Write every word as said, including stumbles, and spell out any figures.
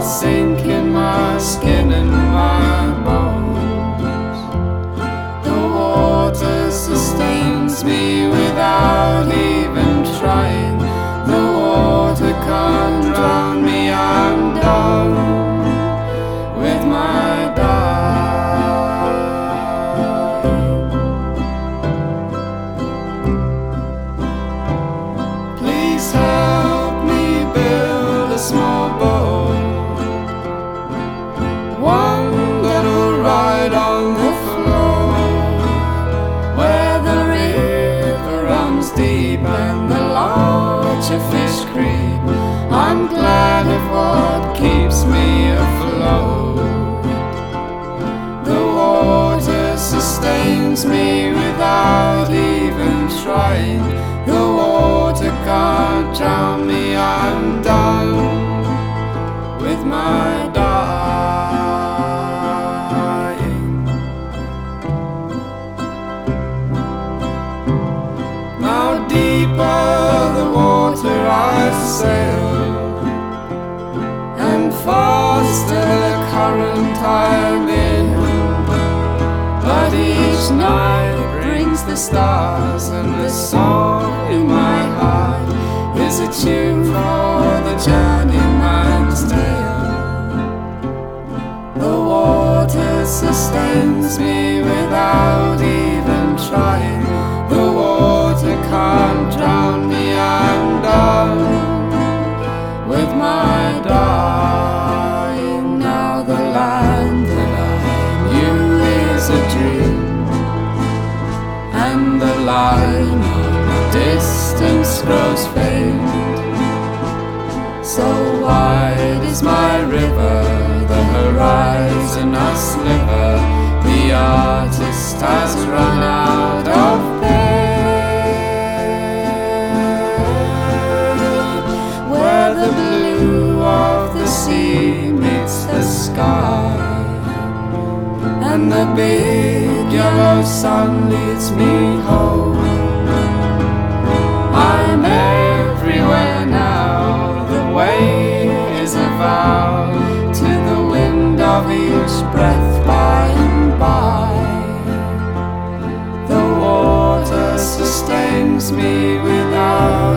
sink in my skin and my bones. The water sustains me without even trying. The water can't drown me, I'm done with my dying. Please help me build a small boat, one that'll ride on the flow, where the river runs deep and the larger fish creep. I'm glad of what keeps me afloat. The water sustains me without even trying. The water can't drown me, I'm done with my dying. Now deeper the water I sail, and faster the current I'm in. But each night brings the stars, and the song in my heart is a tune for the journeyman's tale. The water sustains me without even trying. The water can't drown me, I'm done with my dying. Now the land that I knew is a dream, and the line of distance grows faint. So wide is my river, the horizon a sliver. The artist has run out of pen, where the blue of the sea meets the sky, and the big yellow sun leads me home. I'm everywhere now, the way is a vow to the wind of each breath by and by. The water sustains me without